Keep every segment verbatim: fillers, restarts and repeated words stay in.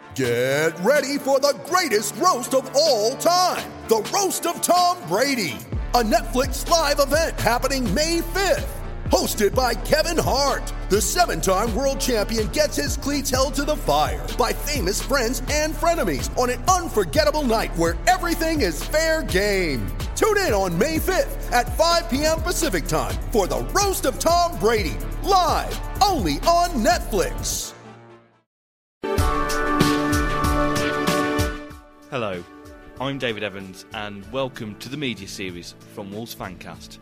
Get ready for the greatest roast of all time, the Roast of Tom Brady, a Netflix live event happening May fifth. Hosted by Kevin Hart, the seven-time world champion gets his cleats held to the fire by famous friends and frenemies on an unforgettable night where everything is fair game. Tune in on May fifth at five p.m. Pacific time for the Roast of Tom Brady, live only on Netflix. Hello, I'm David Evans and welcome to the media series from Wolves Fancast.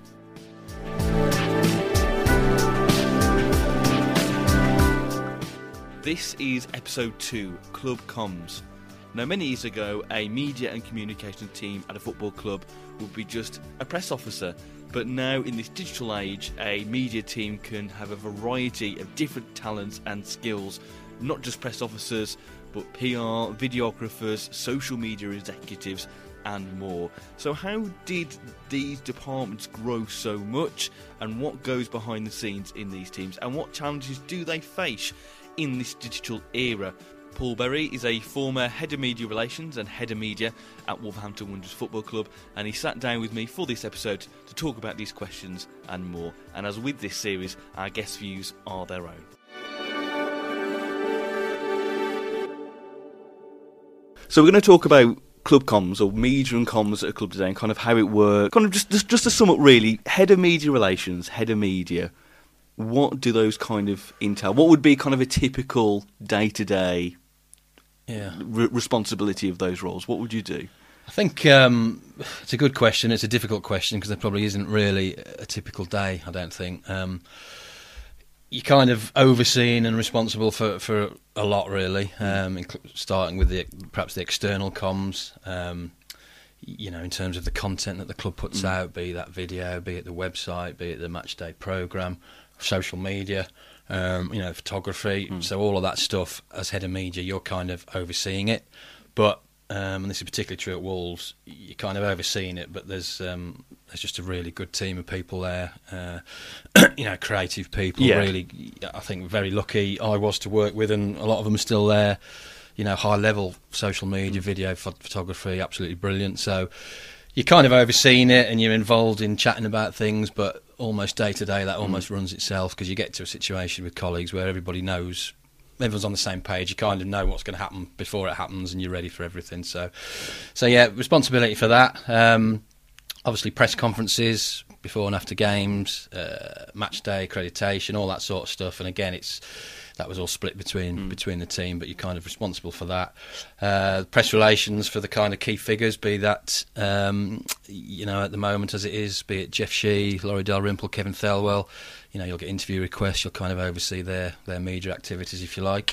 This is episode two, Club Comms. Now, many years ago, a media and communications team at a football club would be just a press officer. But now, in this digital age, a media team can have a variety of different talents and skills. Not just press officers, but P R, videographers, social media executives, and more. So how did these departments grow so much? And what goes behind the scenes in these teams? And what challenges do they face in this digital era? Paul Berry is a former head of media relations and head of media at Wolverhampton Wanderers Football Club, and he sat down with me for this episode to talk about these questions and more. And as with this series, our guest views are their own. So we're going to talk about club comms, or media and comms at a club today, and kind of how it works. Kind of just, just, just to sum up, really, head of media relations, head of media. What do those kind of entail? What would be kind of a typical day-to-day yeah. re- responsibility of those roles? What would you do? I think um, it's a good question. It's a difficult question because there probably isn't really a typical day, I don't think. Um, you're kind of overseeing and responsible for, for a lot, really, um, starting with the perhaps the external comms, um, you know, in terms of the content that the club puts mm. out, be that video, be it the website, be it the match day programme, social media, um, you know, photography. Mm. So all of that stuff, as head of media, you're kind of overseeing it. But, um, and this is particularly true at Wolves, you're kind of overseeing it, but there's um, there's just a really good team of people there, uh, you know, creative people, yeah. really, I think very lucky I was to work with, and a lot of them are still there, you know, high-level social media, mm. video, ph- photography, absolutely brilliant. So you're kind of overseeing it and you're involved in chatting about things, but almost day to day that almost mm. runs itself, because you get to a situation with colleagues where everybody knows, everyone's on the same page, you kind of know what's going to happen before it happens and you're ready for everything. So so yeah, responsibility for that. Um, obviously press conferences before and after games, uh, match day, accreditation, all that sort of stuff. And again, it's that was all split between mm. between the team, but you're kind of responsible for that. Uh, press relations for the kind of key figures, be that, um, you know, at the moment as it is, be it Jeff Shee, Laurie Dalrymple, Kevin Thelwell, you know, you'll get interview requests, you'll kind of oversee their, their media activities, if you like.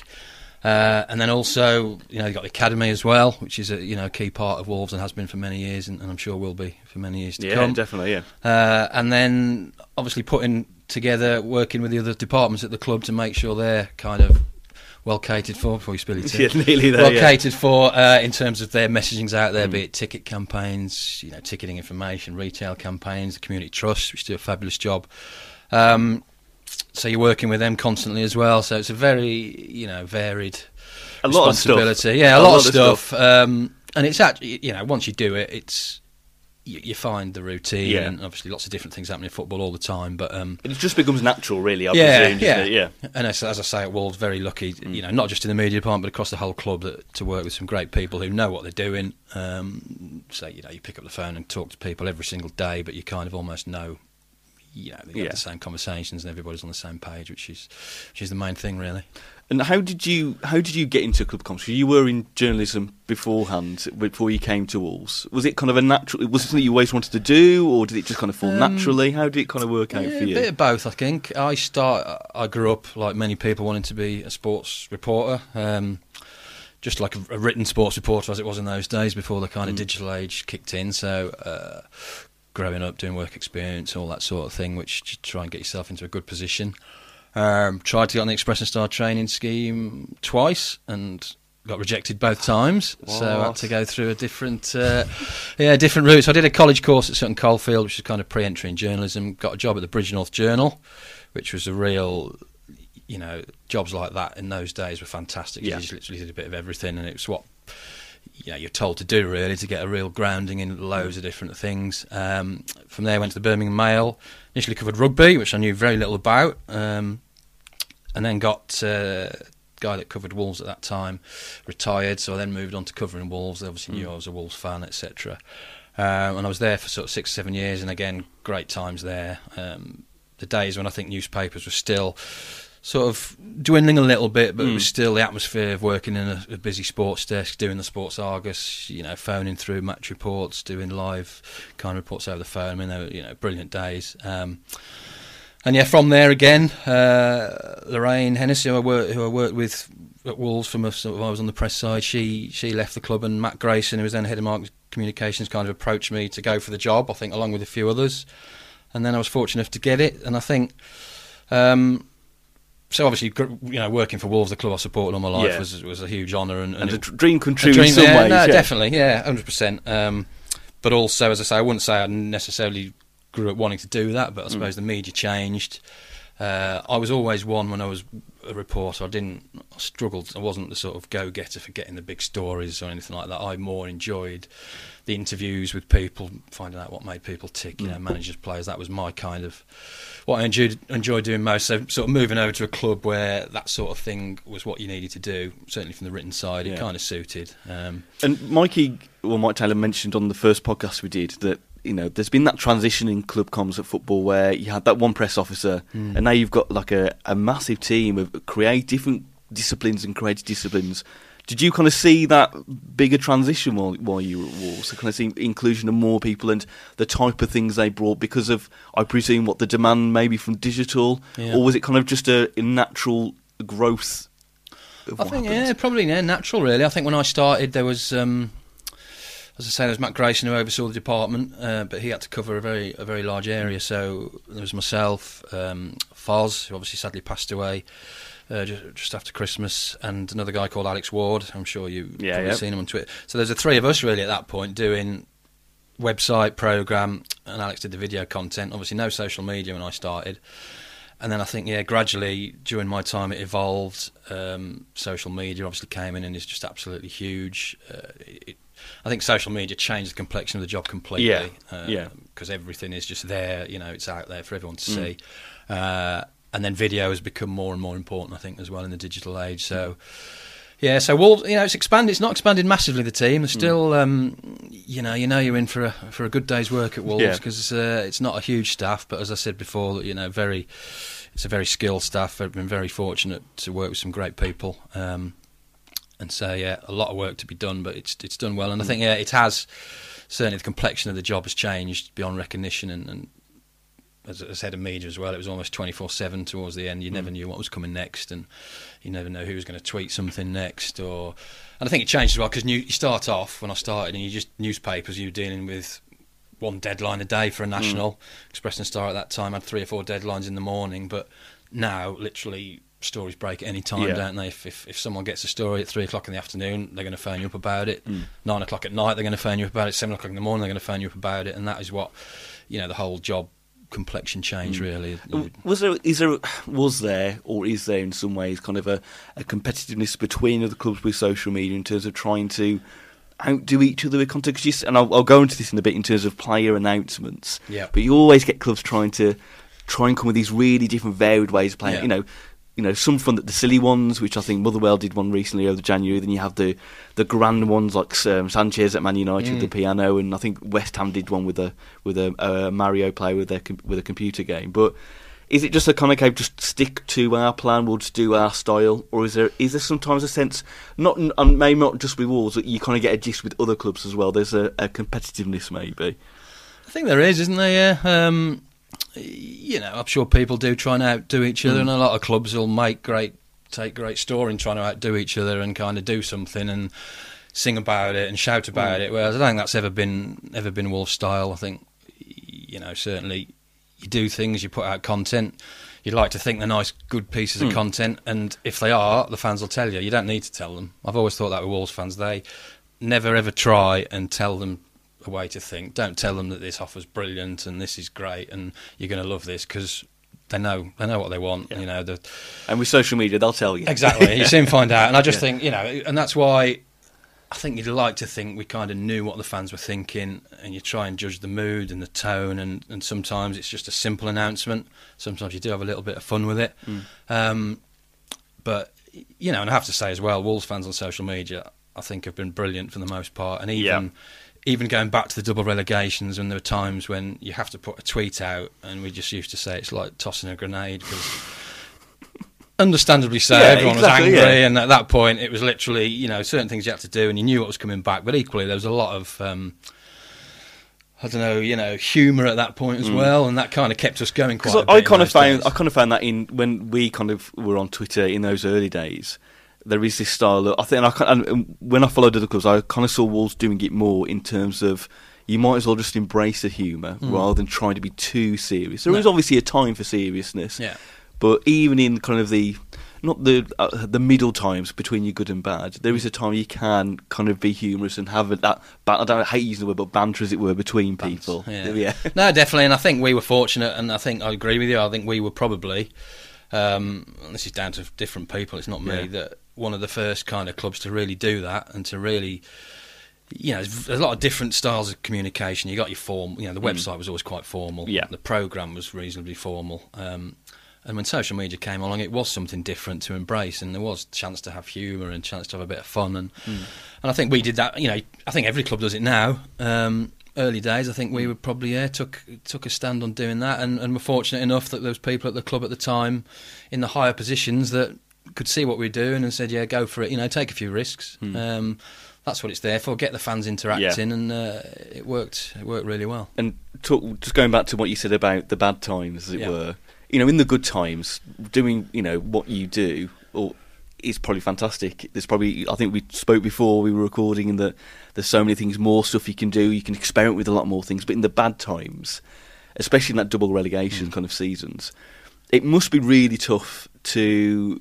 Uh, and then also, you know, you've got the academy as well, which is a you know key part of Wolves and has been for many years, and, and I'm sure will be for many years to yeah, come. Yeah, definitely, yeah. Uh, and then obviously putting together, working with the other departments at the club to make sure they're kind of well catered for, before you spill it. Yeah, nearly there, well yeah. catered for uh, in terms of their messagings out there, mm. be it ticket campaigns, you know, ticketing information, retail campaigns, the community trusts, which do a fabulous job. Um, so you're working with them constantly as well. So it's a very, you know, varied a lot responsibility. Of stuff. Yeah, a, a lot, lot of stuff. stuff. Um, and it's actually, you know, once you do it, it's you, you find the routine, yeah. and obviously lots of different things happen in football all the time. But um, it just becomes natural, really. I yeah, presume, yeah, it? yeah. And as, as I say, at Wolves, very lucky, mm. you know, not just in the media department, but across the whole club, that, to work with some great people who know what they're doing. Um, so you know, you pick up the phone and talk to people every single day, but you kind of almost know. You know, they yeah. have the same conversations and everybody's on the same page, which is which is the main thing, really. And how did you how did you get into club comms? Because you were in journalism beforehand, before you came to Wolves. Was it kind of a natural? Was it something you always wanted to do, or did it just kind of fall um, naturally? How did it kind of work out yeah, for you? A bit of both, I think. I start. I grew up like many people wanting to be a sports reporter. Um, just like a, a written sports reporter as it was in those days before the kind of mm. digital age kicked in. So. Uh, growing up, doing work experience, all that sort of thing, which to try and get yourself into a good position. Um, tried to get on the Express and Star training scheme twice and got rejected both times. What? So I had to go through a different, uh, yeah, different route. So I did a college course at Sutton Coldfield, which is kind of pre-entry in journalism. Got a job at the Bridgnorth Journal, which was a real, you know, jobs like that in those days were fantastic. Yeah. You just literally did a bit of everything, and it was what, you know, you're told to do, really, to get a real grounding in loads of different things. Um, from there, I went to the Birmingham Mail, initially covered rugby, which I knew very little about, um, and then got uh, a guy that covered Wolves at that time, retired, so I then moved on to covering Wolves. They obviously mm. knew I was a Wolves fan, et cetera. Um, and I was there for sort of six, seven years, and again, great times there. Um, the days when I think newspapers were still sort of dwindling a little bit, but mm. it was still the atmosphere of working in a, a busy sports desk, doing the Sports Argus, you know, phoning through match reports, doing live kind of reports over the phone. I mean, they were, you know, brilliant days. Um, and yeah, from there again, uh, Lorraine Hennessy, who I, work, who I worked with at Wolves from a, sort of, I was on the press side, she she left the club, and Matt Grayson, who was then head of marketing communications, kind of approached me to go for the job, I think, along with a few others. And then I was fortunate enough to get it, and I think... Um, So obviously, you know, working for Wolves, the club I supported all my life, yeah. was was a huge honour and, and, and a it, dream come true dream, in some yeah, ways. No, yeah. definitely, yeah, hundred um, percent. But also, as I say, I wouldn't say I necessarily grew up wanting to do that. But I suppose mm. the media changed. Uh, I was always one when I was a reporter. I didn't I struggled. I wasn't the sort of go-getter for getting the big stories or anything like that. I more enjoyed the interviews with people, finding out what made people tick. You know, managers, players. That was my kind of what I enjoyed enjoyed doing most. So, sort of moving over to a club where that sort of thing was what you needed to do. Certainly from the written side, it yeah. kind of suited. Um, and Mikey, well, Mike Taylor mentioned on the first podcast we did that, you know, there's been that transition in club comms at football where you had that one press officer, mm. and now you've got like a, a massive team of create different disciplines and creative disciplines. Did you kind of see that bigger transition while, while you were at Wolves? To kind of see inclusion of more people and the type of things they brought because of, I presume, what the demand maybe from digital, yeah. or was it kind of just a, a natural growth? Of I what think happens? yeah, probably yeah, natural. Really, I think when I started, there was, um, as I say, there was Matt Grayson who oversaw the department, uh, but he had to cover a very a very large area. So there was myself, um, Foz, who obviously sadly passed away. Uh, just, just after Christmas, and another guy called Alex Ward. I'm sure you've yeah, probably yeah. seen him on Twitter. So there's the three of us really at that point doing website, programme, and Alex did the video content. Obviously no social media when I started. And then I think, yeah, gradually during my time it evolved. Um, social media obviously came in and is just absolutely huge. Uh, it, I think social media changed the complexion of the job completely. Yeah, uh, yeah. Because everything is just there, you know, it's out there for everyone to Mm. see. Uh, And then video has become more and more important, I think, as well in the digital age. So, yeah, so Wolves, you know, it's expanded. It's not expanded massively. The team, there's still, mm. um, you know, you know, you're in for a for a good day's work at Wolves because yeah. uh, it's not a huge staff, but as I said before, you know, very, it's a very skilled staff. I've been very fortunate to work with some great people, um, and so yeah, a lot of work to be done, but it's it's done well. And mm. I think yeah, it has certainly the complexion of the job has changed beyond recognition and. and as I said, in media as well, it was almost twenty-four seven towards the end. You mm. never knew what was coming next, and you never know who was going to tweet something next. Or, and I think it changed as well because you start off when I started, and you just newspapers. You were dealing with one deadline a day for a national. Mm. Express and Star at that time had three or four deadlines in the morning, but now literally stories break at any time, yeah. don't they? If, if if someone gets a story at three o'clock in the afternoon, they're going to phone you up about it. Mm. Nine o'clock at night, they're going to phone you up about it. Seven o'clock in the morning, they're going to phone you up about it, and that is what, you know, the whole job. Complexion change, mm. really. Was there, is there, was there, or is there in some ways kind of a, a competitiveness between other clubs with social media in terms of trying to outdo each other with content? Cause you, and I'll, I'll go into this in a bit in terms of player announcements. Yeah. But you always get clubs trying to try and come with these really different, varied ways of playing. Yeah. You know, you know, some fun, the silly ones, which I think Motherwell did one recently over January. Then you have the the grand ones like um, Sanchez at Man United, mm. the piano, and I think West Ham did one with a with a, a Mario player with their with a computer game. But is it just a kind of case, just stick to our plan, we'll just do our style, or is there is there sometimes a sense, not um, maybe not just with Wolves, that you kind of get a gist with other clubs as well? There's a, a competitiveness maybe. I think there is, isn't there? Yeah. Um, you know, I'm sure people do try and outdo each other, mm. and a lot of clubs will make great, take great store in trying to outdo each other and kind of do something and sing about it and shout about mm. it. Whereas I don't think that's ever been ever been Wolves style. I think, you know, certainly you do things, you put out content. You'd like to think they're nice, good pieces mm. of content, and if they are, the fans will tell you. You don't need to tell them. I've always thought that with Wolves fans. They never ever try and tell them a way to think. Don't tell them that this offer's brilliant and this is great and you're going to love this, because they know they know what they want. Yeah. You know, the, and with social media, they'll tell you exactly. You soon find out, and I just yeah. think you know, and that's why I think you'd like to think we kind of knew what the fans were thinking, and you try and judge the mood and the tone, and, and sometimes it's just a simple announcement. Sometimes you do have a little bit of fun with it, mm. um, but you know, and I have to say as well, Wolves fans on social media, I think, have been brilliant for the most part, and even. Yeah. Even going back to the double relegations, when there were times when you have to put a tweet out, and we just used to say it's like tossing a grenade, because understandably so, yeah, everyone exactly, was angry, yeah. and at that point it was literally, you know, certain things you had to do, and you knew what was coming back. But equally, there was a lot of, um, I don't know, you know, humour at that point as mm. well, and that kind of kept us going quite. Because I kind of found, days. I kind of found that in when we kind of were on Twitter in those early days. There is this style of, I think, and, I, and when I followed other clubs, I kind of saw Wolves doing it more in terms of you might as well just embrace the humour mm. rather than trying to be too serious. There no. is obviously a time for seriousness, yeah. but even in kind of the not the uh, the middle times between your good and bad, there is a time you can kind of be humorous and have a, that. I don't I hate using the word, but banter, as it were, between people. Yeah. yeah, no, definitely, and I think we were fortunate, and I think I agree with you. I think we were probably. Um, and this is down to different people. It's not me yeah. that. One of the first kind of clubs to really do that, and to really, you know, there's a lot of different styles of communication. You got your form, you know, the website mm. was always quite formal. Yeah. The programme was reasonably formal. Um, and when social media came along, it was something different to embrace, and there was a chance to have humour and a chance to have a bit of fun. And mm. and I think we did that. You know, I think every club does it now. Um, early days, I think we were probably yeah took took a stand on doing that, and, and were fortunate enough that there was people at the club at the time in the higher positions that could see what we were doing and said, yeah, go for it, you know, take a few risks. Mm. Um, that's what it's there for, get the fans interacting, yeah. and uh, it worked it worked really well. And talk, just going back to what you said about the bad times, as it yeah. were, you know, in the good times, doing, you know, what you do or is probably fantastic. There's probably, I think we spoke before we were recording, and that there's so many things, more stuff you can do, you can experiment with a lot more things, but in the bad times, especially in that double relegation mm. kind of seasons, it must be really tough to...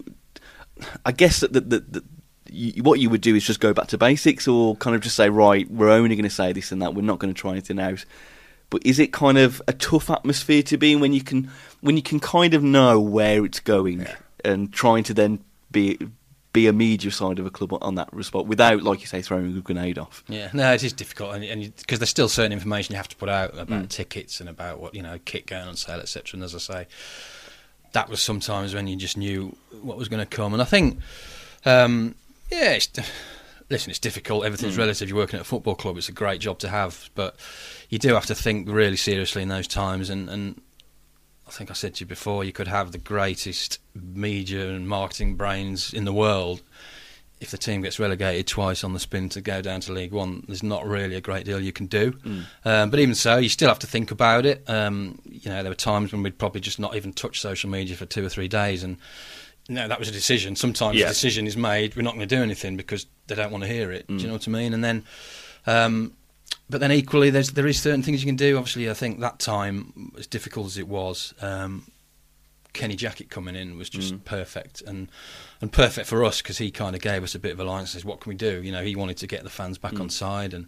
I guess that, that, that, that you, what you would do is just go back to basics, or kind of just say, right, we're only going to say this and that, we're not going to try anything out. But is it kind of a tough atmosphere to be in when you can when you can kind of know where it's going yeah. and trying to then be be a media side of a club on that respect without, like you say, throwing a grenade off? Yeah, no, it is difficult, and because there's still certain information you have to put out about mm. tickets and about what, you know, kit going on sale, et cetera. And as I say, that was sometimes when you just knew what was going to come. And I think, um, yeah, it's, listen, it's difficult. Everything's mm. relative. You're working at a football club. It's a great job to have. But you do have to think really seriously in those times. And, and I think I said to you before, you could have the greatest media and marketing brains in the world. If the team gets relegated twice on the spin to go down to League One, there's not really a great deal you can do. Mm. Um, but even so, you still have to think about it. Um, you know, there were times when we'd probably just not even touch social media for two or three days, and you know, that was a decision. Sometimes yeah. the decision is made, we're not going to do anything because they don't want to hear it. Mm. Do you know what I mean? And then, um, but then equally, there's there is certain things you can do. Obviously, I think that time, as difficult as it was, um, Kenny Jackett coming in was just mm. perfect, and and perfect for us because he kind of gave us a bit of alliance. Says, what can we do? You know, he wanted to get the fans back mm. on side, and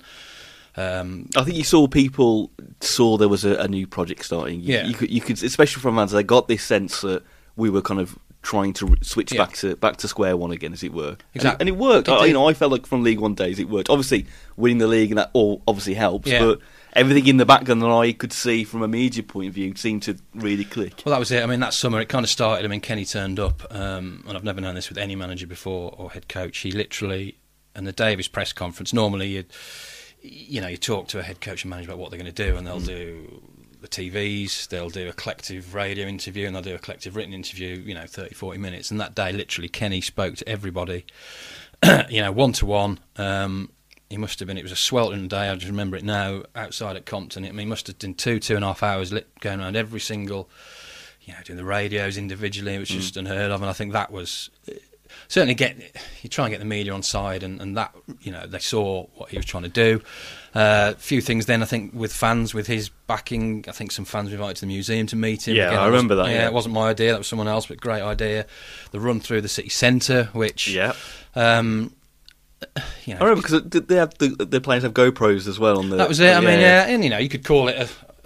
um, I think you saw people saw there was a, a new project starting. You, yeah, you could, you could, especially from fans, they got this sense that we were kind of trying to switch yeah. back to back to square one again, as it were. Exactly, and it, and it worked. It I, you know, I felt like from League One days it worked. Obviously, winning the league and that all obviously helps, yeah. but everything in the background that I could see from a media point of view seemed to really click. Well, that was it. I mean, that summer it kind of started. I mean, Kenny turned up, um, and I've never known this with any manager before or head coach. He literally, and the day of his press conference, normally you, you know, you talk to a head coach and manager about what they're going to do, and they'll mm. do the T Vs, they'll do a collective radio interview, and they'll do a collective written interview. You know, thirty, forty minutes. And that day, literally, Kenny spoke to everybody. you know, one to one. Um, He must have been, it was a sweltering day, I just remember it now, outside at Compton. I mean, he must have done two, two and a half hours lit, going around every single, you know, doing the radios individually. It was just mm. unheard of, and I think that was, certainly get, you try and get the media on side, and, and that, you know, they saw what he was trying to do. A uh, few things then, I think, with fans, with his backing, I think some fans were invited to the museum to meet him. Yeah, Again, I remember that. Yeah, yeah, it wasn't my idea, that was someone else, but great idea. The run through the city centre, which... Yeah. Um, You know, I remember because they have the, the players have GoPros as well on the. That was it. I mean, yeah, and you know, you could call it a,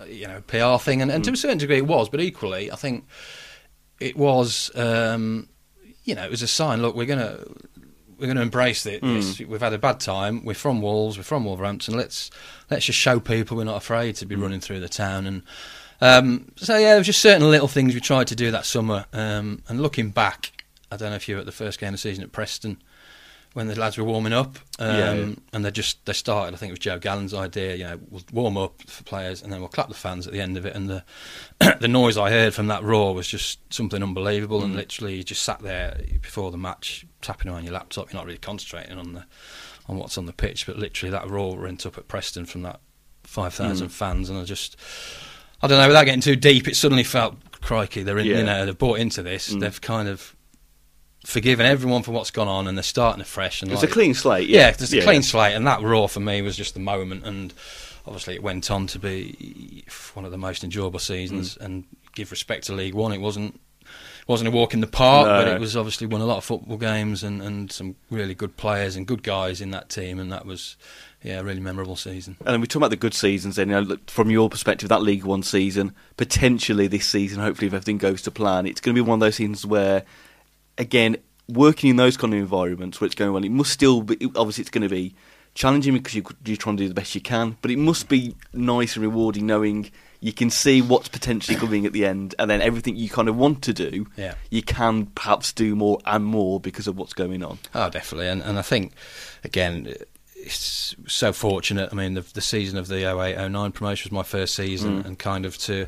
you know, P R thing, and, and to a certain degree it was, but equally, I think it was, um, you know, it was a sign. Look, we're gonna we're gonna embrace it. Mm. We've had a bad time. We're from Wolves. We're from Wolverhampton. Let's let's just show people we're not afraid to be mm. running through the town. And um, so yeah, there was just certain little things we tried to do that summer. Um, and looking back, I don't know if you were at the first game of the season at Preston, when the lads were warming up, um, yeah, yeah. and they just they started. I think it was Joe Gallen's idea. You know, we'll warm up for players, and then we'll clap the fans at the end of it. And the the noise I heard from that roar was just something unbelievable. Mm. And literally, you just sat there before the match, tapping on your laptop. You're not really concentrating on the on what's on the pitch, but literally that roar went up at Preston from that five thousand mm. fans, and I just, I don't know, without getting too deep, it suddenly felt, crikey, they're in, yeah. you know, they've bought into this. Mm. They've kind of forgiven everyone for what's gone on, and they're starting afresh. And it's like, a clean slate. Yeah, yeah there's a yeah, clean yeah. slate, and that roar for me was just the moment. And obviously, it went on to be one of the most enjoyable seasons. Mm. And give respect to League One, it wasn't it wasn't a walk in the park, no. but it was obviously won a lot of football games and, and some really good players and good guys in that team, and that was. Yeah, a really memorable season. And then we talk about the good seasons. Then, you know, from your perspective, that League One season, potentially this season, hopefully, if everything goes to plan, it's going to be one of those seasons where, again, working in those kind of environments where it's going well, it must still be. Obviously, it's going to be challenging because you, you're trying to do the best you can, but it must be nice and rewarding knowing you can see what's potentially coming at the end, and then everything you kind of want to do, yeah. you can perhaps do more and more because of what's going on. Oh, definitely, and and I think again. It's so fortunate. I mean, the, the season of the oh eight oh nine promotion was my first season, mm. and kind of to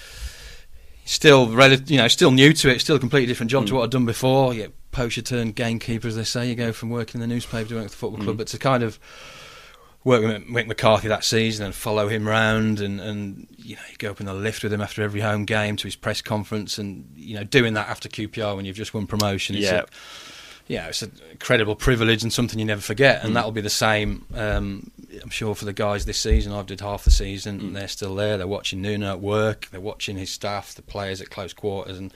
still, rel- you know, still new to it, still a completely different job mm. to what I'd done before. Yeah, poacher turned gamekeeper, as they say. You go from working in the newspaper to working at the football mm. club, but to kind of work with Mick McCarthy that season and follow him round, and, and you know, you go up in the lift with him after every home game to his press conference, and you know, doing that after Q P R when you've just won promotion. It's yeah. A, Yeah, it's an incredible privilege and something you never forget, and mm. that'll be the same, um, I'm sure, for the guys this season. I've did half the season, mm. and they're still there. They're watching Nuno at work, they're watching his staff, the players at close quarters, and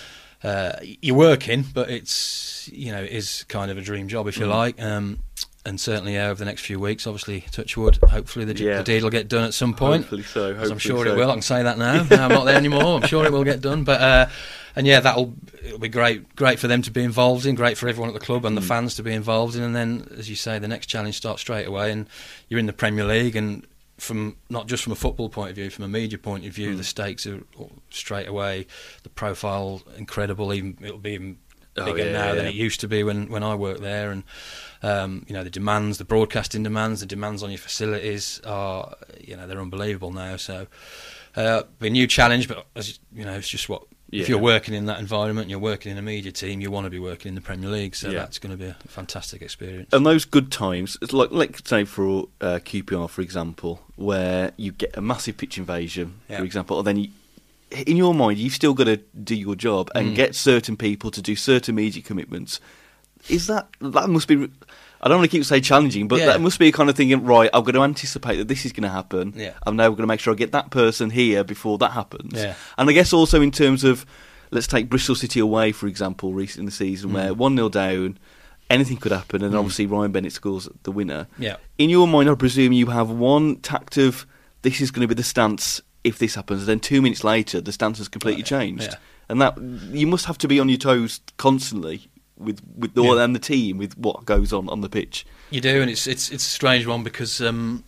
uh, you're working, but it's, you know, it is kind of a dream job, if you mm. like. Um, and certainly yeah, over the next few weeks, obviously, touch wood, hopefully the, yeah. the deal will get done at some point. Hopefully so. Hopefully I'm sure so. it will. I can say that now. now. I'm not there anymore. I'm sure it will get done. But uh, and yeah, that'll it'll be great. Great for them to be involved in. Great for everyone at the club and mm. the fans to be involved in. And then, as you say, the next challenge starts straight away, and you're in the Premier League. And from not just from a football point of view, from a media point of view, mm. the stakes are straight away. The profile incredible. Even it'll be even bigger oh, yeah, now yeah. than it used to be when, when I worked there. And um, you know, the demands, the broadcasting demands, the demands on your facilities are, you know, they're unbelievable now. So uh, be a new challenge, but as you know, it's just what yeah. if you're working in that environment, and you're working in a media team, you want to be working in the Premier League. So yeah. that's going to be a fantastic experience. And those good times, it's like, like say for uh, Q P R, for example, where you get a massive pitch invasion, yeah. for example, or then you, in your mind, you've still got to do your job and mm. get certain people to do certain media commitments. Is that that must be? I don't want to keep saying challenging, but yeah. that must be kind of thinking, right, I'm going to anticipate that this is going to happen. Yeah. I'm now going to make sure I get that person here before that happens. Yeah. And I guess also in terms of, let's take Bristol City away, for example, recently in the season, mm. where one nil down, anything could happen, and mm. obviously Ryan Bennett scores the winner. Yeah. In your mind, I presume you have one tact of, this is going to be the stance if this happens, and then two minutes later, the stance has completely right. changed. Yeah. And that you must have to be on your toes constantly with with the, yeah. and the team with what goes on on the pitch. You do, and it's it's it's a strange one because, um,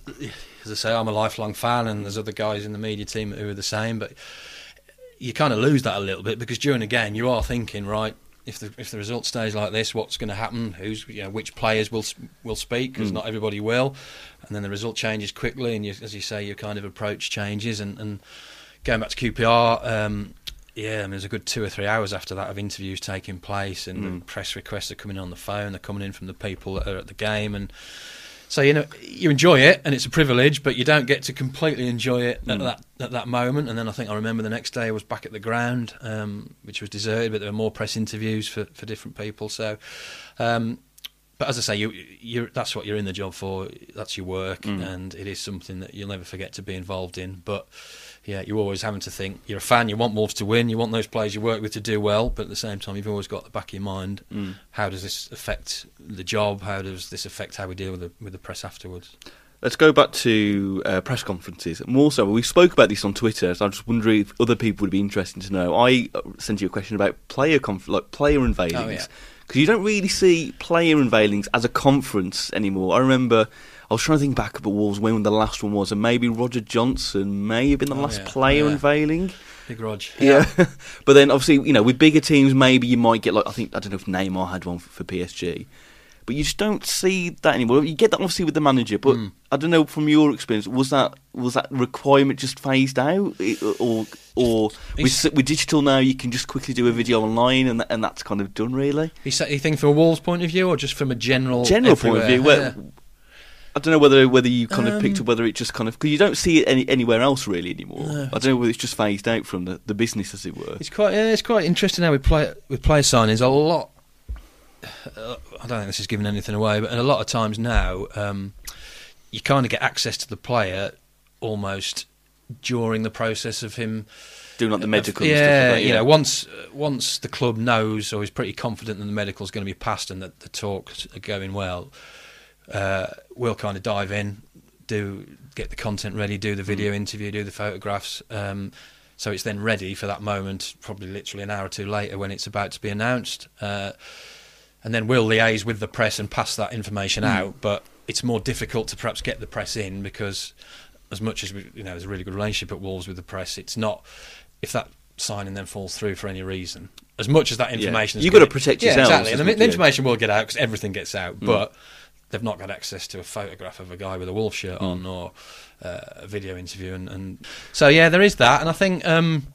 as I say, I'm a lifelong fan, and there's other guys in the media team who are the same. But you kind of lose that a little bit because during the game you are thinking, right, if the if the result stays like this, what's going to happen? Who's you know which players will will speak because mm. not everybody will, and then the result changes quickly, and you, as you say, your kind of approach changes. And, and going back to Q P R. Um, Yeah, I mean, there's a good two or three hours after that of interviews taking place, and mm. the press requests are coming on the phone. They're coming in from the people that are at the game, and so you know you enjoy it, and it's a privilege, but you don't get to completely enjoy it mm. at that at that moment. And then I think I remember the next day I was back at the ground, um, which was deserted, but there were more press interviews for, for different people. So, um, but as I say, you you that's what you're in the job for. That's your work, mm. and it is something that you'll never forget to be involved in. But yeah, you're always having to think, you're a fan, you want Wolves to win, you want those players you work with to do well, but at the same time you've always got at the back of your mind, mm. how does this affect the job, how does this affect how we deal with the, with the press afterwards? Let's go back to uh, press conferences. More so, we spoke about this on Twitter, so I'm just wondering if other people would be interested to know. I sent you a question about player conf- like player unveilings. Oh, yeah. Because you don't really see player unveilings as a conference anymore. I remember, I was trying to think back about Wolves when the last one was, and maybe Roger Johnson may have been the Oh, last yeah. player Yeah. unveiling. Big Rog. Yeah. But then obviously, you know, with bigger teams, maybe you might get like, I think, I don't know if Neymar had one for, for P S G. But you just don't see that anymore. You get that obviously with the manager, but Mm. I don't know from your experience, was that was that requirement just phased out, It- or or with, with digital now you can just quickly do a video online and that, and that's kind of done really. You say- you think from a Wolves point of view, or just from a general General point of everywhere? view, where, Yeah. I don't know whether whether you kind of picked Um, up whether it just kind of because you don't see it any, anywhere else really anymore. No. I don't know whether it's just phased out from the, the business as it were. It's quite yeah, it's quite interesting how we play with player signings. A lot. Uh, I don't think this is giving anything away, but a lot of times now, um, you kind of get access to the player almost during the process of him Doing like the medical, yeah, and stuff like that, you yeah. know, once uh, once the club knows or is pretty confident that the medical's going to be passed and that the talks are going well, uh, we'll kind of dive in, do get the content ready, do the video Mm. interview, do the photographs. Um, so it's then ready for that moment, probably literally an hour or two later when it's about to be announced. Uh, and then we'll liaise with the press and pass that information Mm. out. But it's more difficult to perhaps get the press in because, as much as we, you know, there's a really good relationship at Wolves with the press, it's not. If that signing then falls through for any reason, as much as that information, Yeah. is You've got to gonna- protect yeah, yourselves, exactly. And isn't the, it? the Yeah. information will get out because everything gets out, Mm. but they've not got access to a photograph of a guy with a Wolves shirt Mm. on or uh, a video interview, and, and so yeah, there is that, and I think. Um,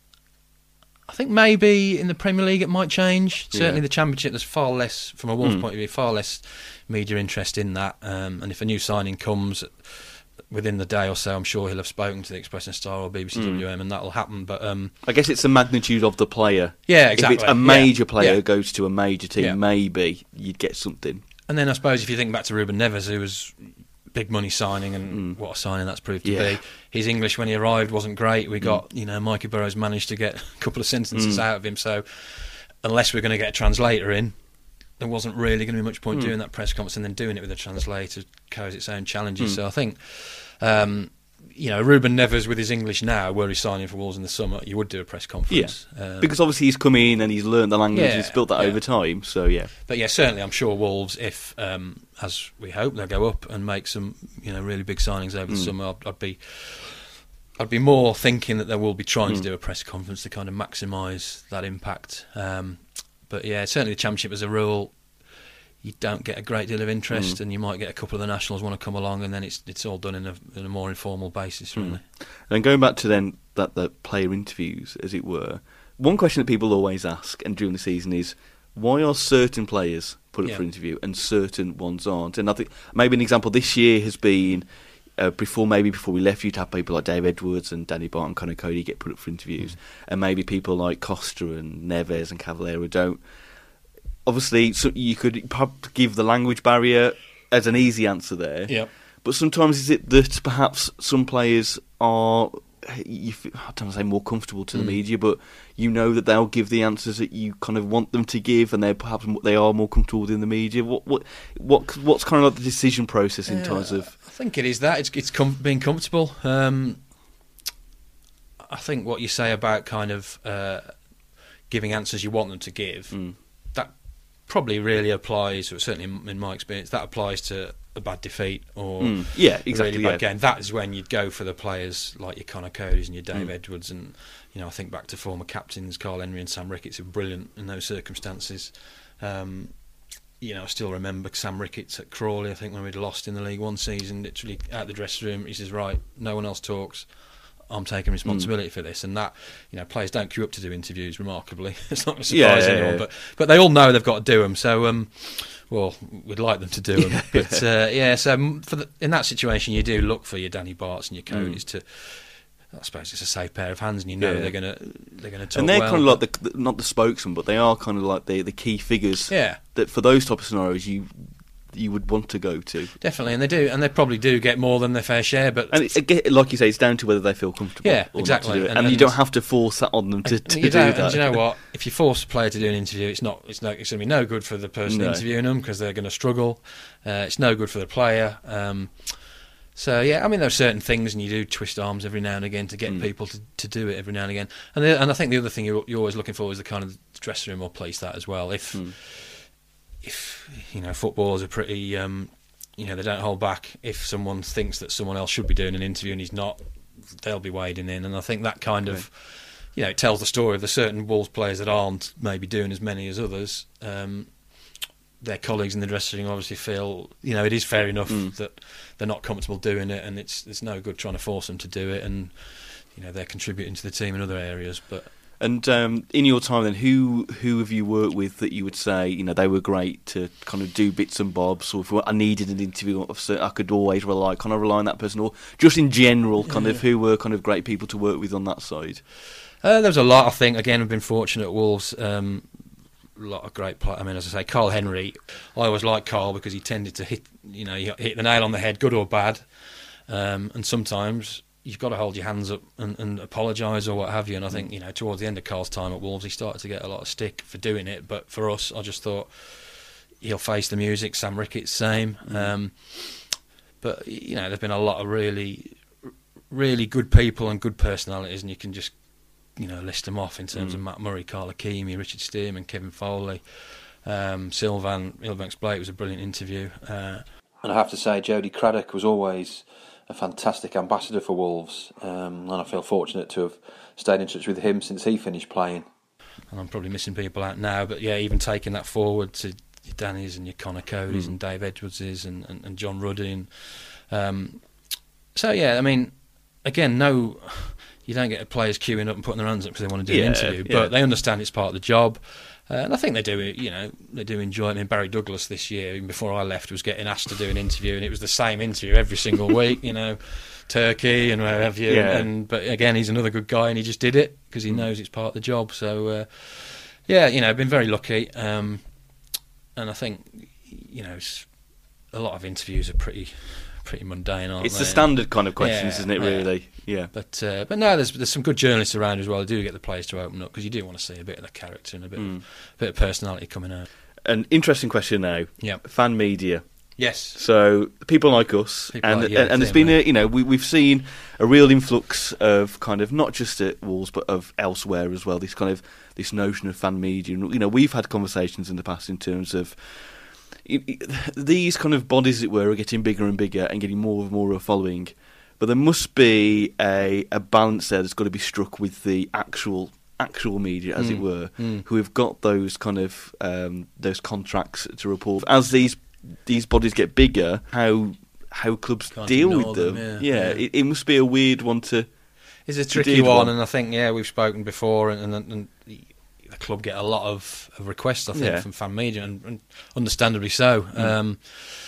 I think maybe in the Premier League it might change. Certainly Yeah. the Championship, there's far less, from a Wolves Mm. point of view, far less media interest in that. Um, and if a new signing comes within the day or so, I'm sure he'll have spoken to the Express and Star or B B C Mm. W M, and that'll happen. But um, I guess it's the magnitude of the player. yeah, exactly. If it's a Yeah. major player Yeah. goes to a major team, Yeah. maybe you'd get something. And then I suppose if you think back to Ruben Neves, who was big money signing, and Mm. what a signing that's proved to Yeah. be. His English when he arrived wasn't great. We Mm. got, you know, Mikey Burrows managed to get a couple of sentences Mm. out of him. So unless we're going to get a translator in, there wasn't really going to be much point Mm. doing that press conference and then doing it with a translator carries its own challenges. Mm. So I think, um, you know, Ruben Neves with his English now, were he signing for Wolves in the summer, you would do a press conference. Um, Because obviously he's come in and he's learned the language Yeah, and he's built that yeah. over time. So yeah, But yeah, certainly, I'm sure Wolves, if um, as we hope they'll go up and make some, you know, really big signings over the Mm. summer, I'd, I'd be, I'd be more thinking that they will be trying to Mm. do a press conference to kind of maximise that impact. Um, but yeah, certainly the Championship as a rule, you don't get a great deal of interest, Mm. and you might get a couple of the nationals want to come along, and then it's it's all done in a, in a more informal basis, really. Mm. And going back to then that the player interviews, as it were, one question that people always ask and during the season is why are certain players put up Yeah. for interview and certain ones aren't? And I think maybe an example this year has been uh, before maybe before we left, you'd have people like Dave Edwards and Danny Barton, Conor Cody get put up for interviews, Mm. and maybe people like Costa and Neves and Cavaleiro don't. Obviously, so you could perhaps give the language barrier as an easy answer there. Yep. But sometimes is it that perhaps some players are, you, f- I don't want to say more comfortable to the Mm. media, but you know that they'll give the answers that you kind of want them to give, and they're perhaps m- they are more comfortable within the media. What what what what's kind of like the decision process in Yeah, terms of? I think it is that it's it's com- being comfortable. Um, I think what you say about kind of uh, giving answers you want them to give, Mm. that probably really applies, or certainly in, in my experience, that applies to a bad defeat or Mm. Yeah, a exactly. really bad Yeah. game. That is when you'd go for the players like your Conor Codys and your Dave Mm. Edwards, and you know, I think back to former captains Carl Henry and Sam Ricketts, who were brilliant in those circumstances. Um, you know, I still remember Sam Ricketts at Crawley, I think, when we'd lost in the League One season, literally out the dressing room, he says, right, no one else talks, I'm taking responsibility mm. for this. And that, you know, players don't queue up to do interviews, remarkably. It's not going to surprise Yeah, yeah, anyone, yeah. but but they all know they've got to do them. So, um, well, we'd like them to do them. Yeah, but, uh, yeah, so um, for the, in that situation, you do look for your Danny Barts and your Codys Mm. to... I suppose it's a safe pair of hands, and you know Yeah. they're gonna they're gonna talk And they're well. kind of like the, the not the spokesman, but they are kind of like the the key figures. Yeah. That for those type of scenarios you you would want to go to. Definitely, and they do, and they probably do get more than their fair share. But And it, again, like you say, it's down to whether they feel comfortable. Yeah, or exactly. Not to do it. And- And, you and- don't have to force that on them to, and to you do don't, that. and you know what? If you force a player to do an interview, it's not. It's no. It's going to be no good for the person No. interviewing them because they're going to struggle. Uh, it's no good for the player. Um, So yeah, I mean, there are certain things, and you do twist arms every now and again to get mm. people to, to do it every now and again. And the, and I think the other thing you're, you're always looking for is the kind of dressing room or place that as well. If mm. if you know, footballers are pretty, um, you know, they don't hold back. If someone thinks that someone else should be doing an interview and he's not, they'll be wading in. And I think that kind right. of, you know, it tells the story of the certain Wolves players that aren't maybe doing as many as others. Um, their colleagues in the dressing room obviously feel, you know, it is fair enough mm. that they're not comfortable doing it, and it's it's no good trying to force them to do it, and you know, they're contributing to the team in other areas. But and um, in your time then, who who have you worked with that you would say, you know, they were great to kind of do bits and bobs, or if I needed an interview, I could always rely, kind of rely on that person, or just in general, kind yeah. of who were kind of great people to work with on that side? Uh, there was a lot, I think. Again, I've been fortunate at Wolves. Um, a lot of great players. I mean, as I say, Carl Henry. I always liked Carl because he tended to hit, you know, he hit the nail on the head, good or bad. Um, and sometimes you've got to hold your hands up and, and apologise or what have you. And I think, you know, towards the end of Carl's time at Wolves, he started to get a lot of stick for doing it. But for us, I just thought he'll face the music. Sam Ricketts, same. Um, but you know, there've been a lot of really, really good people and good personalities, and you can just, you know, list them off in terms mm. of Matt Murray, Carl Hakimi, Richard Stearman, Kevin Foley, um, Sylvan Ilbanks Blake. Was a brilliant interview. Uh, and I have to say, Jody Craddock was always a fantastic ambassador for Wolves, um, and I feel fortunate to have stayed in touch with him since he finished playing. And I'm probably missing people out now, but yeah, even taking that forward to your Danny's and your Connor Cody's mm. and Dave Edwards's and, and, and John Ruddy. And, um, so yeah, I mean, again, no. You don't get players queuing up and putting their hands up because they want to do yeah, an interview, yeah. but they understand it's part of the job, uh, and I think they do. You know, they do enjoy it. I mean, Barry Douglas this year, even before I left, was getting asked to do an interview, and it was the same interview every single week. You know, Turkey and where have you. Yeah. And but again, he's another good guy, and he just did it because he mm. knows it's part of the job. So, uh, yeah, you know, I've been very lucky, um, and I think, you know, a lot of interviews are pretty. pretty mundane, aren't it's they? the standard kind of questions, yeah, isn't it, really? Yeah. yeah. But uh, but no, there's there's some good journalists around as well. They do get the players to open up because you do want to see a bit of the character and a bit, mm. of, a bit of personality coming out. An interesting question now. Yeah. Fan media. Yes. So people like us, people and like, yeah, and, and there's been a, you know, we we've seen a real influx of kind of not just at Wolves but of elsewhere as well. This kind of this notion of fan media. You know, we've had conversations in the past in terms of. These kind of bodies, as it were, are getting bigger and bigger and getting more and more of a following. But there must be a, a balance there that's got to be struck with the actual actual media, as mm. it were, mm. who have got those kind of um, those contracts to report. As these these bodies get bigger, how how clubs Can't deal with them, them yeah, yeah. yeah. It, it must be a weird one to. It's a tricky one, one, and I think yeah, we've spoken before, and. and, and the club get a lot of, of requests, I think, yeah. from fan media, and, and understandably so. Because mm. um,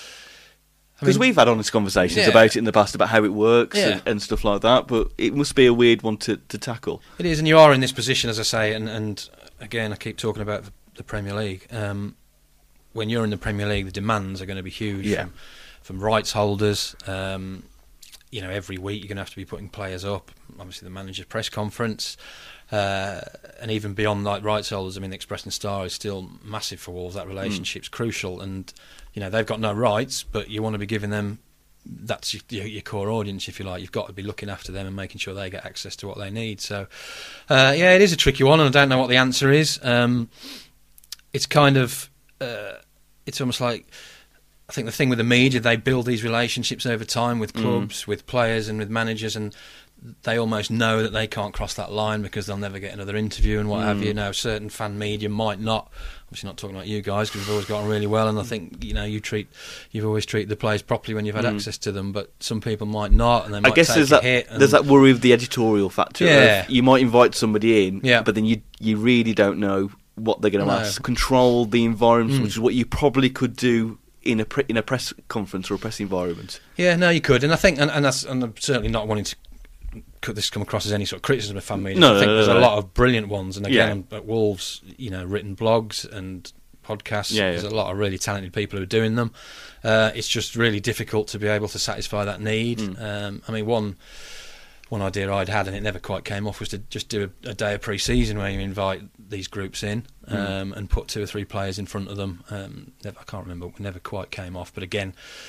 I mean, we've had honest conversations yeah. about it in the past, about how it works yeah. and, and stuff like that, but it must be a weird one to, to tackle. It is, and you are in this position, as I say, and, and again, I keep talking about the, the Premier League. Um, when you're in the Premier League, the demands are going to be huge yeah. from, from rights holders. Um, you know, every week you're going to have to be putting players up. Obviously, the manager's press conference. Uh, and even beyond like rights holders, I mean, the Express and Star is still massive for Wolves. That relationship's mm. crucial, and you know they've got no rights, but you want to be giving them. That's your, your core audience, if you like. You've got to be looking after them and making sure they get access to what they need. So, uh, yeah, it is a tricky one, and I don't know what the answer is. Um, it's kind of, uh, it's almost like. I think the thing with the media, they build these relationships over time with clubs, mm. with players, and with managers, and they almost know that they can't cross that line because they'll never get another interview and what mm. have you. Now, certain fan media might not. Obviously, not talking about you guys because we've always got on really well, and I think you know you treat, you've always treated the players properly when you've had mm. access to them. But some people might not, and they might I guess take there's a that hit. And there's that worry of the editorial factor. Yeah. Of you might invite somebody in, yeah. but then you you really don't know what they're going to no. ask. Control the environment, Mm. which is what you probably could do. In a pre- in a press conference or a press environment, yeah, no, you could, and I think, and, and that's, and I'm certainly not wanting to could this come across as any sort of criticism of fan media. No, I think no, no, there's no. a lot of brilliant ones, and again, Yeah. at Wolves, you know, written blogs and podcasts. Yeah, there's yeah. a lot of really talented people who are doing them. Uh, it's just really difficult to be able to satisfy that need. Mm. Um, I mean, one. One idea I'd had, and it never quite came off, was to just do a, a day of pre-season where you invite these groups in um, mm. and put two or three players in front of them. Um, never, I can't remember, it never quite came off. But again,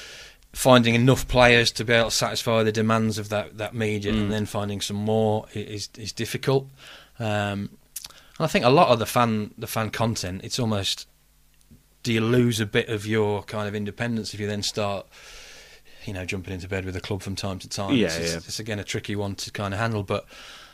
finding enough players to be able to satisfy the demands of that, that media, Mm. and then finding some more is is difficult. Um, and I think a lot of the fan the fan content, it's almost, do you lose a bit of your kind of independence if you then start, you know, jumping into bed with the club from time to time? Yeah, it's, it's, yeah. it's again a tricky one to kind of handle. But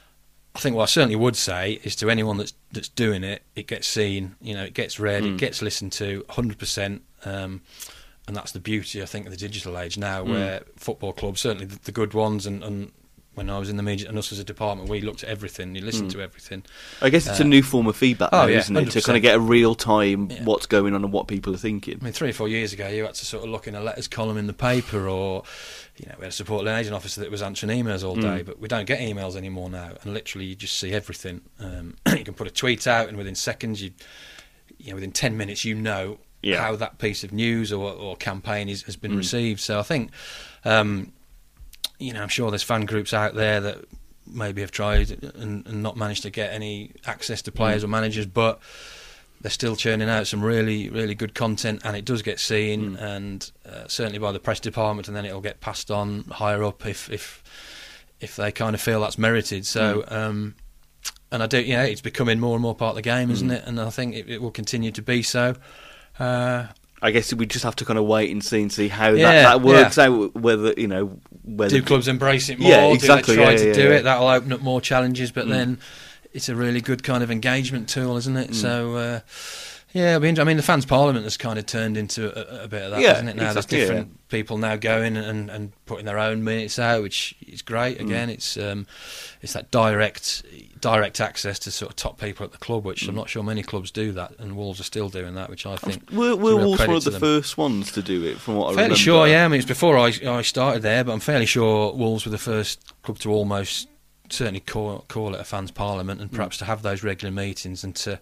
I think what I certainly would say is to anyone that's that's doing it, it gets seen, you know, it gets read, Mm. it gets listened to, one hundred percent. Um, and that's the beauty, I think, of the digital age now, Mm. where football clubs, certainly the, the good ones, and, and when I was in the media and us as a department, we looked at everything, you listened Mm. to everything. I guess it's Uh, a new form of feedback oh, now, yeah, isn't it? To one hundred percent. kind of get a real time Yeah. what's going on and what people are thinking. I mean, three or four years ago, you had to sort of look in a letters column in the paper, or, you know, we had a support liaison officer that was answering emails all day, Mm. but we don't get emails anymore now, and literally you just see everything. Um, you can put a tweet out, and within seconds, you, you know, within ten minutes, you know Yeah. how that piece of news or, or campaign is, has been Mm. received. So I think, um, you know, I'm sure there's fan groups out there that maybe have tried and, and not managed to get any access to players Mm. or managers, but they're still churning out some really, really good content, and it does get seen, Mm. and uh, certainly by the press department, and then it'll get passed on higher up if if if they kind of feel that's merited. So, Mm. um, and I do, yeah, it's becoming more and more part of the game, isn't Mm. it? And I think it, it will continue to be so. Uh, I guess we just have to kind of wait and see and see how Yeah, that, that works yeah. out. Whether you know whether do clubs embrace it more? Yeah, exactly, Do they try yeah, to yeah, do yeah. it? That'll open up more challenges, but Mm. then it's a really good kind of engagement tool, isn't it? Mm. So, uh, yeah, it'll be inter- I mean, the fans' parliament has kind of turned into a, a bit of that, Yeah, hasn't it? Now exactly, there's different people now going and, and putting their own minutes out, which is great. Mm. Again, it's um, it's that direct direct access to sort of top people at the club, which Mm. I'm not sure many clubs do that, and Wolves are still doing that, which I think were, is a were real Wolves credit one of to the them. first ones to do it? From what I Fairly remember, sure, yeah. I mean, it's before I, I started there, but I'm fairly sure Wolves were the first club to almost certainly call, call it a fans' parliament, and perhaps Mm. to have those regular meetings and to.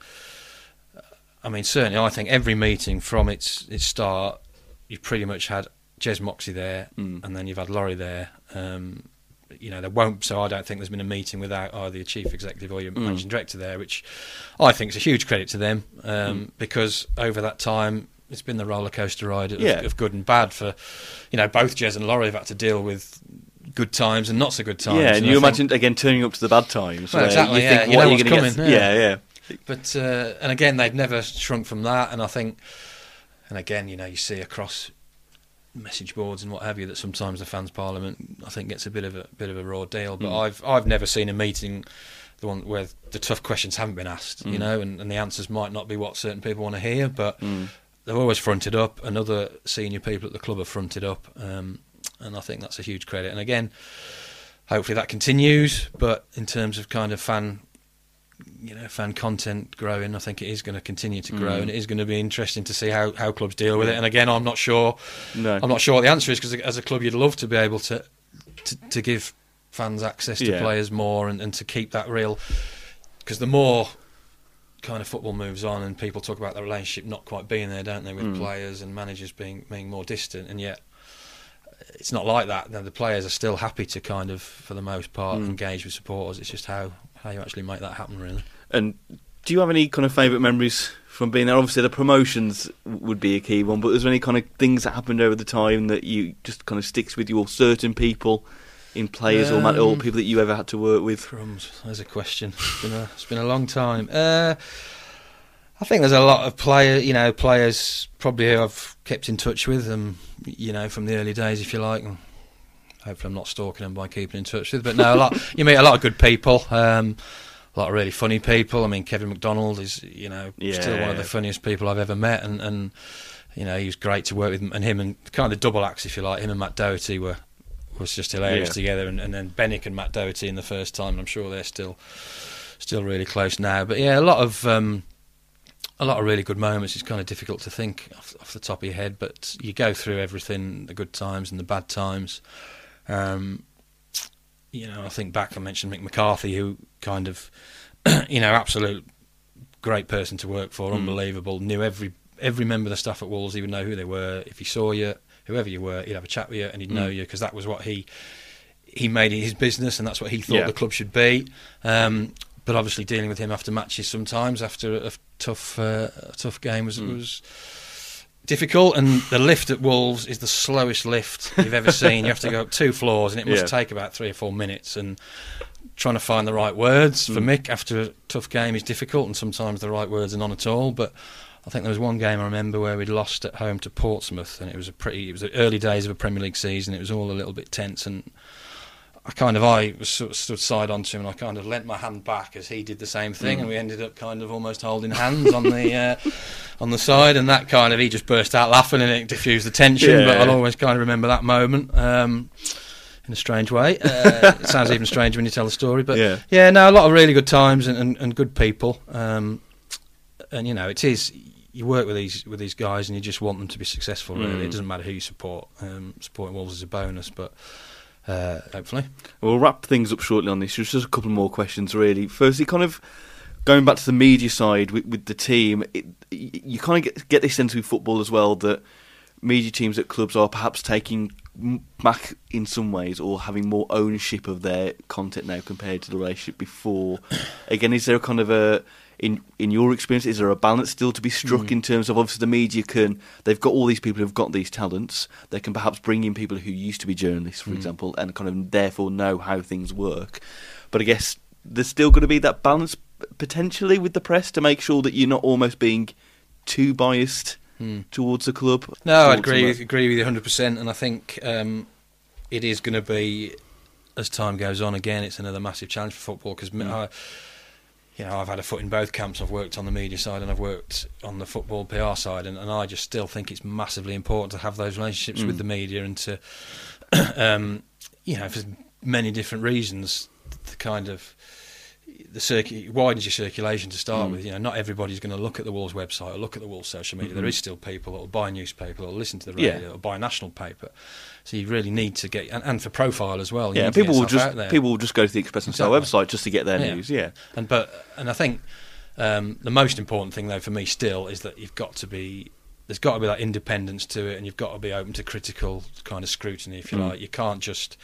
I mean, certainly, I think every meeting from its its start, you've pretty much had Jez Moxey there, Mm. and then you've had Laurie there. Um, you know, there won't. So I don't think there's been a meeting without either your chief executive or your Mm. managing director there, which I think is a huge credit to them, um, Mm. because over that time it's been the roller coaster ride of, Yeah. of good and bad for, you know, both Jez and Laurie have had to deal with good times and not so good times. Yeah, and And you I think- imagine again turning up to the bad times. Well, where exactly, You yeah, think, you what know are you what's going to coming, get? yeah. Yeah, yeah. But uh, and again, they've never shrunk from that. And I think, and again, you know, you see across message boards and what have you that sometimes the fans' parliament, I think, gets a bit of a bit of a raw deal. But Mm. I've I've never seen a meeting, the one where the tough questions haven't been asked, you Mm. know, and, and the answers might not be what certain people want to hear, but Mm. they've always fronted up, and other senior people at the club have fronted up, um, and I think that's a huge credit. And again, hopefully that continues. But in terms of kind of fan, you know, fan content growing, I think it is going to continue to grow, Mm. and it is going to be interesting to see how, how clubs deal with it. And again, I'm not sure. No. I'm not sure what the answer is, because as a club, you'd love to be able to to, to give fans access to Yeah. players more, and, and to keep that real. Because the more kind of football moves on, and people talk about the relationship not quite being there, don't they, with Mm. players and managers being being more distant, and yet it's not like that. The players are still happy to kind of, for the most part, Mm. engage with supporters. It's just how, how you actually make that happen, really. And do you have any kind of favourite memories from being there? Obviously, the promotions would be a key one, but is there any kind of things that happened over the time that you just kind of sticks with you, or certain people in players or, man- or Um, people that you ever had to work with? Crumbs, there's a question. It's been a, it's been a long time. Uh, I think there's a lot of player, you know, players probably who I've kept in touch with, um, you know, from the early days, if you like. And hopefully, I'm not stalking them by keeping in touch with. But no, a lot. You meet a lot of good people. Um, a lot of really funny people. I mean, Kevin McDonald is, you know, Yeah. still one of the funniest people I've ever met, and, and you know, he was great to work with. And him and kind of the double acts, if you like, him and Matt Doherty were was just hilarious Yeah. together. And, and then Bennick and Matt Doherty in the first time. And I'm sure they're still still really close now. But yeah, a lot of um, a lot of really good moments. It's kind of difficult to think off, off the top of your head, but you go through everything, the good times and the bad times. Um, you know, I think back, I mentioned Mick McCarthy, who kind of, you know, absolute great person to work for, Mm. unbelievable, knew every every member of the staff at Wolves, he would know who they were. If he saw you, whoever you were, he'd have a chat with you and he'd Mm. know you, because that was what he he made it his business, and that's what he thought Yeah. the club should be. Um, but obviously dealing with him after matches sometimes, after a tough uh, a tough game was, Mm. was difficult, and the lift at Wolves is the slowest lift you've ever seen. You have to go up two floors, and it must Yeah. take about three or four minutes. And trying to find the right words for Mm. Mick after a tough game is difficult, and sometimes the right words are none at all. But I think there was one game I remember where we'd lost at home to Portsmouth, and it was a pretty. It was the early days of a Premier League season. It was all a little bit tense, and I kind of I was sort of stood side on to him, and I kind of leant my hand back as he did the same thing, Mm. and we ended up kind of almost holding hands on the uh, on the side, and that kind of he just burst out laughing, and it diffused the tension. Yeah. But I'll always kind of remember that moment. Um, in a strange way. Uh, it sounds even stranger when you tell the story. But Yeah. yeah, no, a lot of really good times and, and, and good people. Um, and, you know, it is, you work with these with these guys and you just want them to be successful, really. Mm. It doesn't matter who you support. Um, supporting Wolves is a bonus, but uh, hopefully. We'll wrap things up shortly on this. Just a couple more questions, really. Firstly, kind of going back to the media side with, with the team, it, you kind of get, get this sense with football as well that media teams at clubs are perhaps taking back in some ways or having more ownership of their content now compared to the relationship before. Again, is there a kind of a, in in your experience, is there a balance still to be struck Mm. in terms of obviously the media can, they've got all these people who've got these talents, they can perhaps bring in people who used to be journalists, for Mm. example, and kind of therefore know how things work. But I guess there's still going to be that balance potentially with the press to make sure that you're not almost being too biased Mm. towards the club. No, I towards agree the- agree with you one hundred percent, and I think um, it is going to be, as time goes on, again, it's another massive challenge for football, because Mm. I, you know, I've had a foot in both camps. I've worked on the media side and I've worked on the football P R side, and, and I just still think it's massively important to have those relationships Mm. with the media and to, um, you know, for many different reasons, the kind of the circu- widens your circulation to start Mm. with. You know, not everybody's going to look at the Wolves website or look at the Wolves social media. Mhm. There is still people that will buy a newspaper or listen to the Yeah. radio or buy a national paper. So you really need to get, and, and for profile as well. You Yeah, need to people get will yourself just out there. people will just go to the Express and Star Exactly. website just to get their Yeah. news. Yeah, And but and I think um, the most important thing though for me still is that you've got to be there's got to be that independence to it, and you've got to be open to critical kind of scrutiny, if you Mm. like. You can't just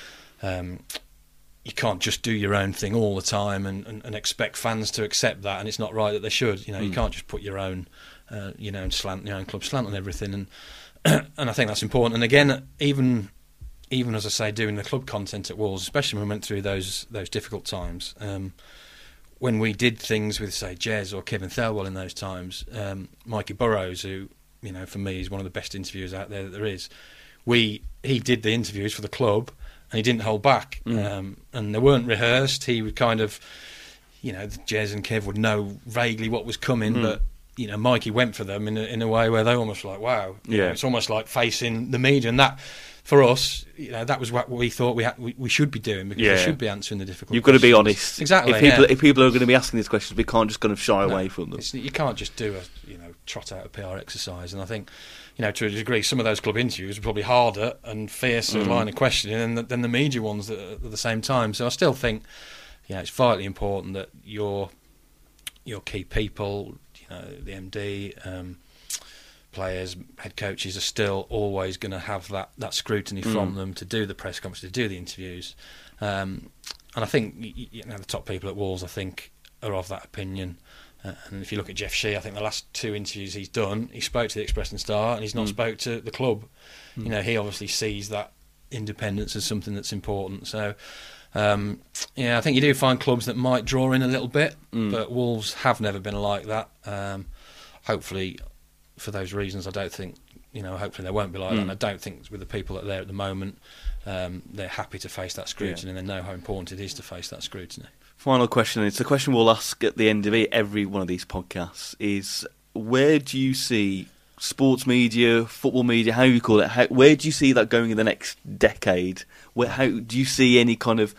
um, you can't just do your own thing all the time and, and, and expect fans to accept that, and it's not right that they should. You know, you Mm. can't just put your own uh, you know slant your own club slant on everything, and and I think that's important. And again, even even as I say, doing the club content at Wolves, especially when we went through those those difficult times. Um, when we did things with, say, Jez or Kevin Thelwell in those times, um, Mikey Burrows, who, you know, for me is one of the best interviewers out there that there is, we he did the interviews for the club and he didn't hold back. Mm. Um, and they weren't rehearsed. He would kind of, you know, Jez and Kev would know vaguely what was coming, Mm. but, you know, Mikey went for them in a, in a way where they almost like, wow. You Yeah. know, it's almost like facing the media, and that, for us, you know, that was what we thought we, ha- we we should be doing, because Yeah. we should be answering the difficult you've got to be questions. honest. Exactly. If people yeah. if people are going to be asking these questions, we can't just kind of shy No, away from them. it's- you can't just do a you know trot out a P R exercise, and I think, you know, to a degree, some of those club interviews are probably harder and fiercer Mm. line of questioning than the, than the media ones at, at the same time. So I still think, you know, it's vitally important that your your key people, you know, the M D, um, players, head coaches are still always going to have that, that scrutiny from Mm. them to do the press conference, to do the interviews. Um, and I think, y- you know, the top people at Wolves, I think, are of that opinion. Uh, and if you look at Jeff Shee, I think the last two interviews he's done, he spoke to the Express and Star, and he's not Mm. spoke to the club. Mm. You know, he obviously sees that independence as something that's important. So, um, yeah, I think you do find clubs that might draw in a little bit, Mm. but Wolves have never been like that. Um, hopefully, for those reasons, I don't think, you know, hopefully they won't be like Mm. that. And I don't think with the people that are there at the moment, um, they're happy to face that scrutiny, Yeah. and they know how important it is to face that scrutiny. Final question. It's a question we'll ask at the end of it, every one of these podcasts, is where do you see sports media, football media, how you call it, how, where do you see that going in the next decade? Where, how do you see any kind of,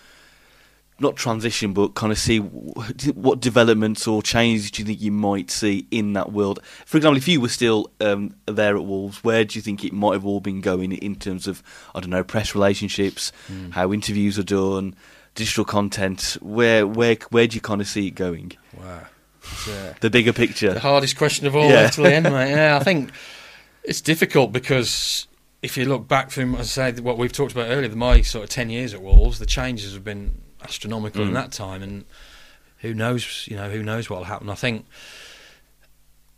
not transition, but kind of see what developments or changes do you think you might see in that world? For example, if you were still um, there at Wolves, where do you think it might have all been going in terms of, I don't know, press relationships, Mm. how interviews are done, digital content? Where where where do you kind of see it going? Wow. It's, uh, The bigger picture. the hardest question of all, Yeah. left to the end, mate. Yeah, I think it's difficult because if you look back from, as I say, what we've talked about earlier, my sort of ten years at Wolves, the changes have been astronomical in Mm. that time, and who knows, you know, who knows what will happen. I think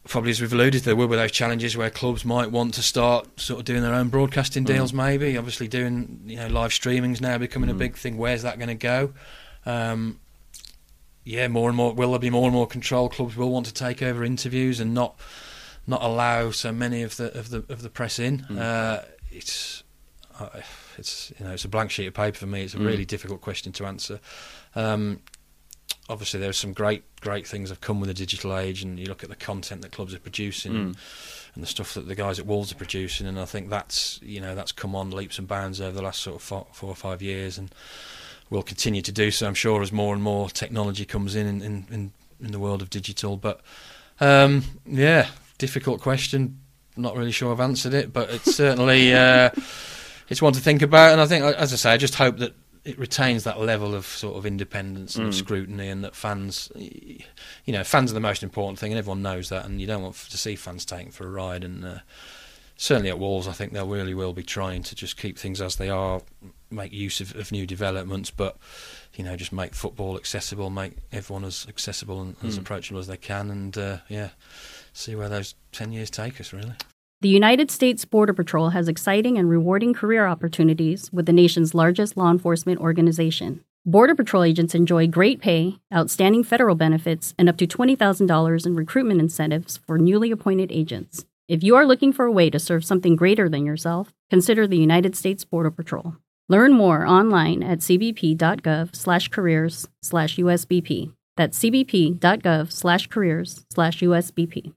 probably as we've alluded, there will be those challenges where clubs might want to start sort of doing their own broadcasting deals. Mm. Maybe, obviously, doing you know live streaming's now becoming mm. a big thing. Where's that going to go? Um, yeah, more and more. Will there be more and more control? Clubs will want to take over interviews and not not allow so many of the of the of the press in. Mm. Uh, it's uh, it's you know it's a blank sheet of paper for me. It's a mm. really difficult question to answer. Um, Obviously, there's some great, great things that have come with the digital age, and you look at the content that clubs are producing, mm. and, and the stuff that the guys at Wolves are producing, and I think that's, you know, that's come on leaps and bounds over the last sort of four, four or five years, and will continue to do so, I'm sure, as more and more technology comes in in, in, in, in the world of digital. But um, yeah, difficult question. Not really sure I've answered it, but it's certainly uh, it's one to think about. And I think, as I say, I just hope that it retains that level of sort of independence and mm. of scrutiny, and that fans, you know, fans are the most important thing, and everyone knows that, and you don't want to see fans taken for a ride. And uh, certainly at Wolves, I think they really will be trying to just keep things as they are, make use of, of new developments, but, you know, just make football accessible, make everyone as accessible and mm. as approachable as they can, and, uh, yeah, see where those ten years take us, really. The United States Border Patrol has exciting and rewarding career opportunities with the nation's largest law enforcement organization. Border Patrol agents enjoy great pay, outstanding federal benefits, and up to twenty thousand dollars in recruitment incentives for newly appointed agents. If you are looking for a way to serve something greater than yourself, consider the United States Border Patrol. Learn more online at cbp.gov slash careers slash USBP. That's cbp.gov slash careers slash USBP.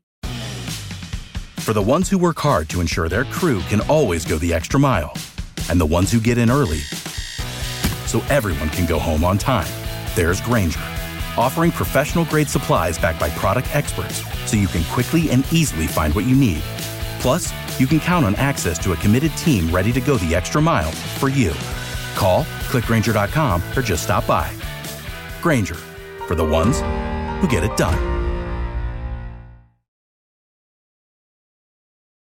For the ones who work hard to ensure their crew can always go the extra mile, and the ones who get in early so everyone can go home on time, there's Grainger, offering professional-grade supplies backed by product experts so you can quickly and easily find what you need. Plus, you can count on access to a committed team ready to go the extra mile for you. Call, click Grainger dot com, or just stop by. Grainger, for the ones who get it done.